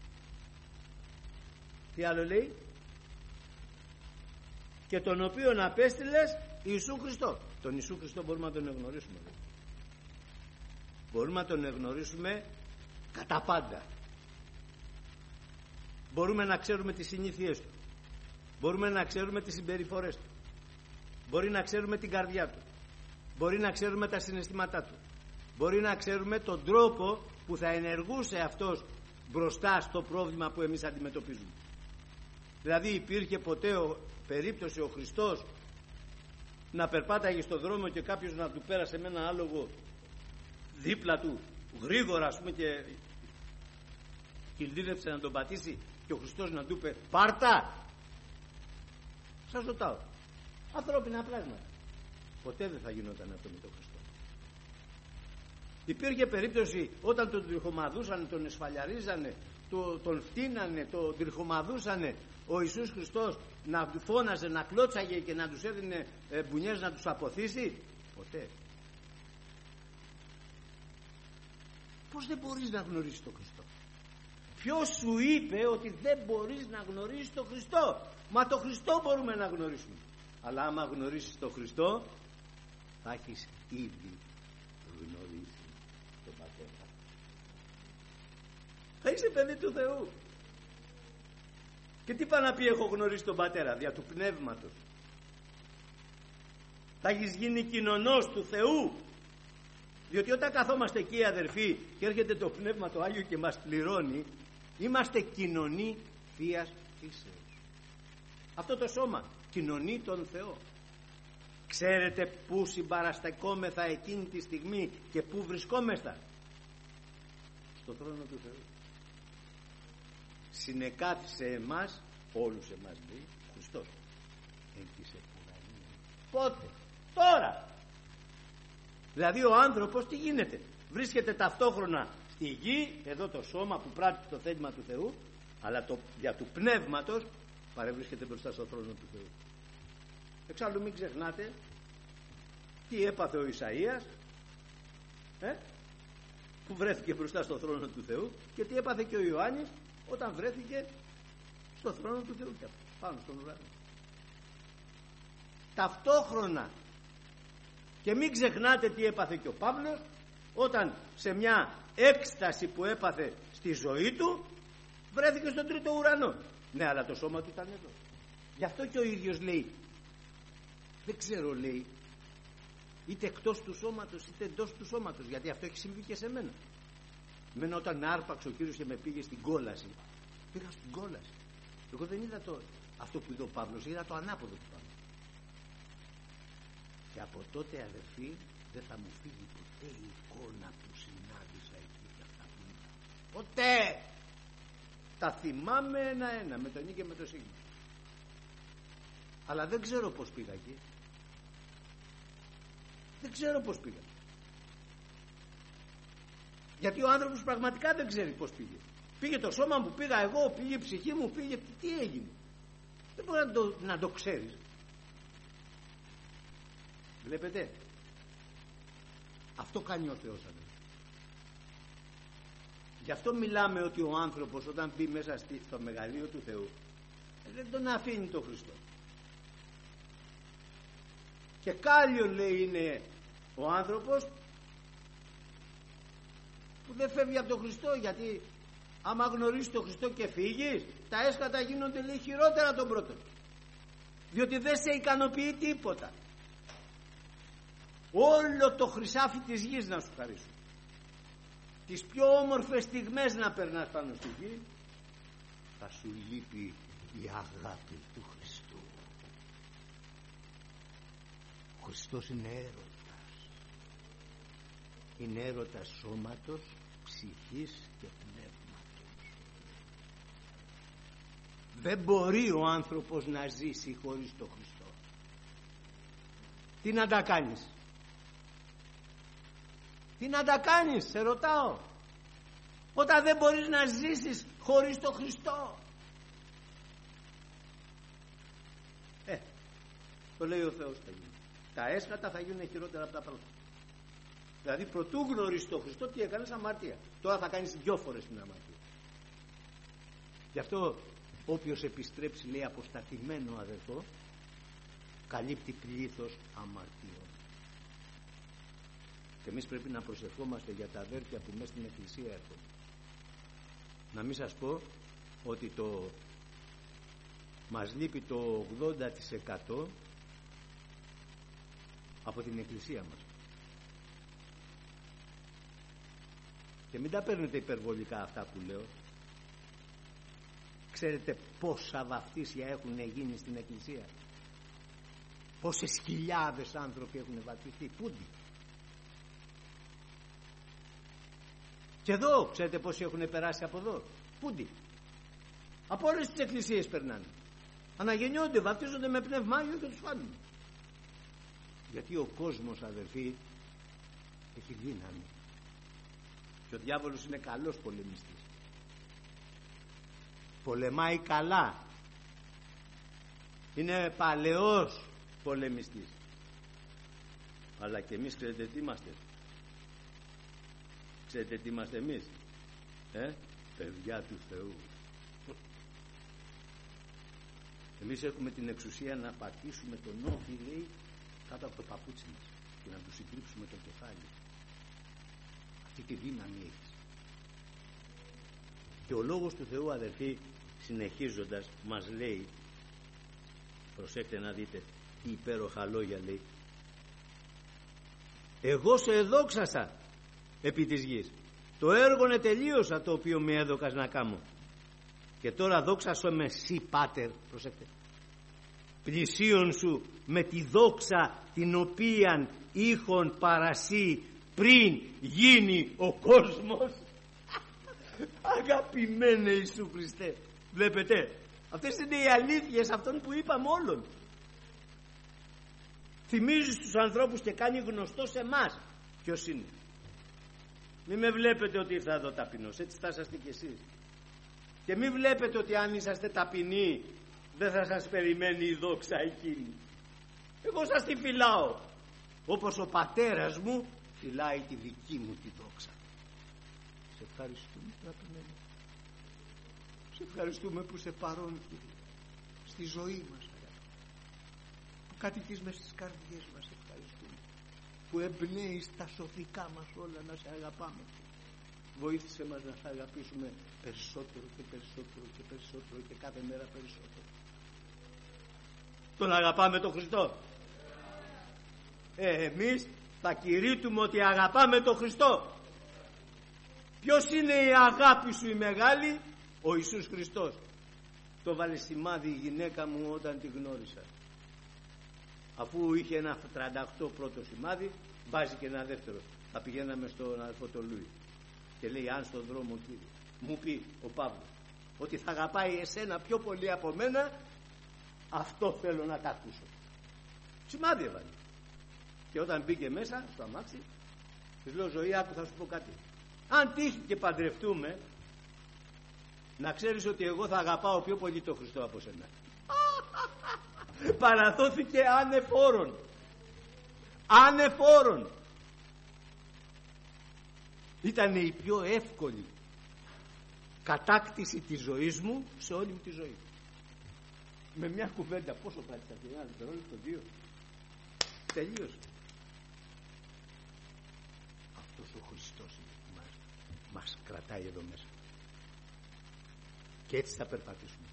τι άλλο λέει, και τον οποίον απέστειλες Ιησού Χριστό. Τον Ιησού Χριστό μπορούμε να τον εγνωρίσουμε. Μπορούμε να τον εγνωρίσουμε κατά πάντα. Μπορούμε να ξέρουμε τις συνήθειές του. Μπορούμε να ξέρουμε τις συμπεριφορές του. Μπορεί να ξέρουμε την καρδιά του. Μπορεί να ξέρουμε τα συναισθήματά του. Μπορεί να ξέρουμε τον τρόπο που θα ενεργούσε αυτός μπροστά στο πρόβλημα που εμείς αντιμετωπίζουμε. Δηλαδή υπήρχε ποτέ περίπτωση ο Χριστός να περπάταγε στον δρόμο και κάποιος να του πέρασε με ένα άλογο δίπλα του γρήγορα, ας πούμε, και κινδύνευσε να τον πατήσει και ο Χριστός να του είπε πάρτα? Σας ρωτάω, ανθρώπινα πράγματα. Ποτέ δεν θα γινόταν αυτό με τον Χριστό. Υπήρχε περίπτωση όταν τον τριχομαδούσανε, τον εσφαλιαρίζανε, τον φτύνανε, τον τριχομαδούσανε, ο Ιησούς Χριστός να φώναζε, να κλώτσαγε και να τους έδινε μπουνιές να τους αποθήσει? Ποτέ. Πώς δεν μπορείς να γνωρίσεις τον Χριστό? Ποιος σου είπε ότι δεν μπορείς να γνωρίσεις τον Χριστό? Μα τον Χριστό μπορούμε να γνωρίσουμε. Αλλά άμα γνωρίσεις τον Χριστό, θα έχεις ήδη γνωρίσει τον Πατέρα. Θα είσαι παιδί του Θεού. Και τι πάει να πει έχω γνωρίσει τον Πατέρα? Δια του Πνεύματος. Θα έχεις γίνει κοινωνός του Θεού. Διότι όταν καθόμαστε εκεί αδερφοί και έρχεται το Πνεύμα το Άγιο και μας πληρώνει, είμαστε κοινωνοί Θείας φύσεως. Αυτό το σώμα κοινωνεί τον Θεό. Ξέρετε πού συμπαραστεκόμεθα εκείνη τη στιγμή και πού βρισκόμεθα? Στο θρόνο του Θεού. Συνεκάθισε εμάς, όλους εμάς λέει, Χριστός εν της επουρανίας. Πότε? Τώρα. Δηλαδή ο άνθρωπος τι γίνεται? Βρίσκεται ταυτόχρονα στη γη, εδώ το σώμα που πράττει το θέλημα του Θεού, αλλά για του πνεύματος παρευρίσκεται μπροστά στο θρόνο του Θεού. Εξάλλου μην ξεχνάτε τι έπαθε ο Ισαΐας που βρέθηκε μπροστά στο θρόνο του Θεού, και τι έπαθε και ο Ιωάννης όταν βρέθηκε στο θρόνο του Θεού και πάνω στον ουρανό. Ταυτόχρονα. Και μην ξεχνάτε τι έπαθε και ο Παύλος όταν σε μια έκσταση που έπαθε στη ζωή του βρέθηκε στον τρίτο ουρανό. Ναι, αλλά το σώμα του ήταν εδώ. Γι' αυτό και ο ίδιος λέει, δεν ξέρω, λέει, είτε εκτός του σώματος είτε εντός του σώματος, γιατί αυτό έχει συμβεί και σε μένα. Εμένα όταν με άρπαξε ο Κύριος και με πήγε στην κόλαση, πήγα στην κόλαση. Εγώ δεν είδα αυτό που είδε ο Παύλος, είδα το ανάποδο του Παύλου. Και από τότε αδερφοί δεν θα μου φύγει ποτέ η εικόνα που συνάντησα εκεί και αυτά που είδα. Ποτέ! Τα θυμάμαι ένα-ένα, με τον Ι και με το Σίγμα. Αλλά δεν ξέρω πως πήγα εκεί. Δεν ξέρω πως πήγα. Γιατί ο άνθρωπος πραγματικά δεν ξέρει πως πήγε. Πήγε το σώμα μου, πήγα εγώ, πήγε η ψυχή μου, πήγε, τι έγινε? Δεν μπορεί να το ξέρεις. Βλέπετε, αυτό κάνει ο Θεός, αδελφοί. Γι' αυτό μιλάμε ότι ο άνθρωπος όταν μπει μέσα στο μεγαλείο του Θεού δεν τον αφήνει το Χριστό. Και κάλλιον, λέει, είναι ο άνθρωπος που δεν φεύγει από τον Χριστό, γιατί άμα γνωρίσει τον Χριστό και φύγεις, τα έσχατα γίνονται, λέει, χειρότερα τον πρώτο, διότι δεν σε ικανοποιεί τίποτα. Όλο το χρυσάφι της γης να σου χαρίσουν, τις πιο όμορφες στιγμές να περνάς πάνω στη γη, θα σου λείπει η αγάπη του Χριστού. Ο Χριστός είναι έρωτας. Είναι έρωτας σώματος, ψυχής και πνεύματος. Δεν μπορεί ο άνθρωπος να ζήσει χωρίς τον Χριστό. Τι να τα κάνεις? Τι να τα κάνεις, σε ρωτάω, όταν δεν μπορείς να ζήσεις χωρίς τον Χριστό? Το λέει ο Θεός, θα γίνει. Τα έσχατα θα γίνουν χειρότερα από τα πρώτα. Δηλαδή προτού γνωρίσεις τον Χριστό, τι έκανες? Αμαρτία. Τώρα θα κάνεις 2 φορές την αμαρτία. Γι' αυτό όποιος επιστρέψει, λέει, αποσταθημένο αδελφό, καλύπτει πλήθος αμαρτίων. Και εμείς πρέπει να προσευχόμαστε για τα αδέρφια που μέσα στην εκκλησία έρχονται. Να μην σας πω ότι μας λείπει το 80% από την εκκλησία μας. Και μην τα παίρνετε υπερβολικά αυτά που λέω. Ξέρετε πόσα βαφτίσια έχουν γίνει στην εκκλησία? Πόσες χιλιάδες άνθρωποι έχουν βαπτιστεί? Πούντι. Και εδώ ξέρετε πόσοι έχουν περάσει από εδώ? Πούντι. Από όλες τις εκκλησίες περνάνε. Αναγεννιόνται, βαπτίζονται με πνεύμα Άγιο και τους φάνουν. Γιατί ο κόσμος, αδερφοί, έχει δύναμη. Και ο διάβολος είναι καλός πολεμιστής. Πολεμάει καλά. Είναι παλαιός πολεμιστής. Αλλά και εμείς ξέρετε τι είμαστε? Ξέρετε τι είμαστε εμείς? Παιδιά του Θεού. Εμείς έχουμε την εξουσία να πατήσουμε τον όφη, λέει, κάτω από το παπούτσι μας και να του συντρίψουμε το κεφάλι. Αυτή τη δύναμη έχεις. Και ο Λόγος του Θεού, αδερφοί, συνεχίζοντας μας λέει, προσέξτε να δείτε τι υπέροχα λόγια λέει: εγώ σε εδόξασα επί της γης, το έργο ετελείωσα το οποίο με έδωκας να κάνω, και τώρα δόξασο με σύ Πάτερ, προσέξτε, πλησίον σου με τη δόξα την οποίαν είχον παρασύ πριν γίνει ο κόσμος. Αγαπημένε Ιησού Χριστέ, βλέπετε, αυτές είναι οι αλήθειες αυτών που είπαμε όλων. Θυμίζει στους ανθρώπους και κάνει γνωστό σε εμάς ποιος είναι. Μην με βλέπετε ότι ήρθα εδώ ταπεινός, έτσι θα είσαστε κι εσείς. Και μην βλέπετε ότι αν είσαστε ταπεινοί δεν θα σας περιμένει η δόξα εκείνη. Εγώ σας τη φυλάω, όπως ο πατέρας μου φυλάει τη δική μου τη δόξα. Σε ευχαριστούμε, αγαπημένοι. Σε ευχαριστούμε που σε παρόν στη ζωή μας, που κατοικείς μες στις καρδιές μας. Ευχαριστούμε που εμπνέεις τα σωθικά μας όλα να σε αγαπάμε. Βοήθησε μας να σε αγαπήσουμε περισσότερο και περισσότερο και περισσότερο και κάθε μέρα περισσότερο. Τον αγαπάμε τον Χριστό. Εμείς θα κηρύττουμε ότι αγαπάμε τον Χριστό. Ποιος είναι η αγάπη σου η μεγάλη? Ο Ιησούς Χριστός. Το βάλε σημάδι η γυναίκα μου όταν τη γνώρισα. Αφού είχε ένα 38 πρώτο σημάδι, βάζει και ένα δεύτερο. Θα πηγαίναμε στον αδελφό τον Λούι και λέει, αν στον δρόμο μου πει ο Παύλος ότι θα αγαπάει εσένα πιο πολύ από μένα, αυτό θέλω να τα ακούσω. Σημάδι έβαλε. Και όταν μπήκε μέσα στο αμάξι, της λέω, ζωή, άκου, θα σου πω κάτι. Αν τύχει και παντρευτούμε, να ξέρεις ότι εγώ θα αγαπάω πιο πολύ τον Χριστό από σένα. Παραδόθηκε ανεφόρον. Ανεφόρον. Ήταν η πιο εύκολη κατάκτηση της ζωής μου σε όλη μου τη ζωή. Με μια κουβέντα, πόσο κράτησα, ένα δευτερόλεπτο, 2. Τελείωσε. Αυτός ο Χριστός μας κρατάει εδώ μέσα. Και έτσι θα περπατήσουμε.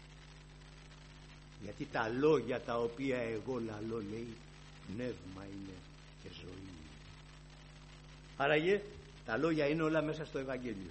Γιατί τα λόγια τα οποία εγώ λαλώ, λέει, πνεύμα είναι και ζωή είναι. Άραγε τα λόγια είναι όλα μέσα στο Ευαγγέλιο.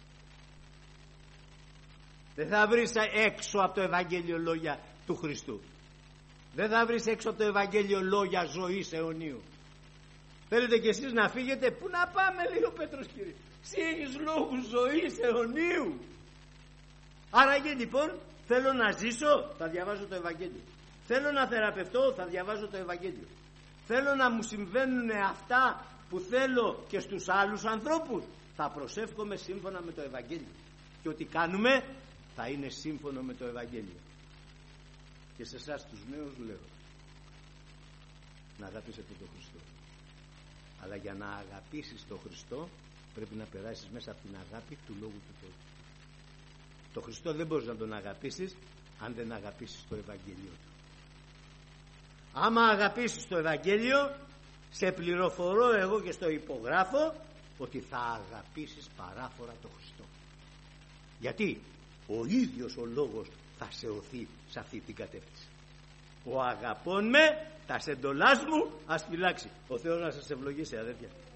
Δεν θα βρεις έξω από το Ευαγγέλιο λόγια του Χριστού. Δεν θα βρεις έξω από το Ευαγγέλιο λόγια ζωής αιωνίου. Θέλετε κι εσείς να φύγετε? Πού να πάμε, λέει ο Πέτρος, κύριε? Εσύ έχεις λόγους ζωής αιωνίου. Άραγε λοιπόν, θέλω να ζήσω, θα διαβάζω το Ευαγγέλιο. Θέλω να θεραπευτώ, θα διαβάζω το Ευαγγέλιο. Θέλω να μου συμβαίνουν αυτά που θέλω και στους άλλους ανθρώπους, θα προσεύχομαι σύμφωνα με το Ευαγγέλιο. Και ό,τι κάνουμε θα είναι σύμφωνο με το Ευαγγέλιο. Και σε εσάς τους νέους λέω, να αγαπήσετε τον Χριστό. Αλλά για να αγαπήσεις τον Χριστό πρέπει να περάσεις μέσα από την αγάπη του Λόγου του Θεού. Τον Χριστό δεν μπορείς να τον αγαπήσεις αν δεν αγαπήσεις το Ευαγγέλιο του. Άμα αγαπήσεις το Ευαγγέλιο, σε πληροφορώ εγώ και στο υπογράφω ότι θα αγαπήσεις παράφορα τον Χριστό. Γιατί ο ίδιος ο Λόγος θα σε οθεί σε αυτή την κατεύθυνση. Ο αγαπών με, τα σεντολάς μου ας φυλάξει. Ο Θεός να σας ευλογήσει, αδέρφια.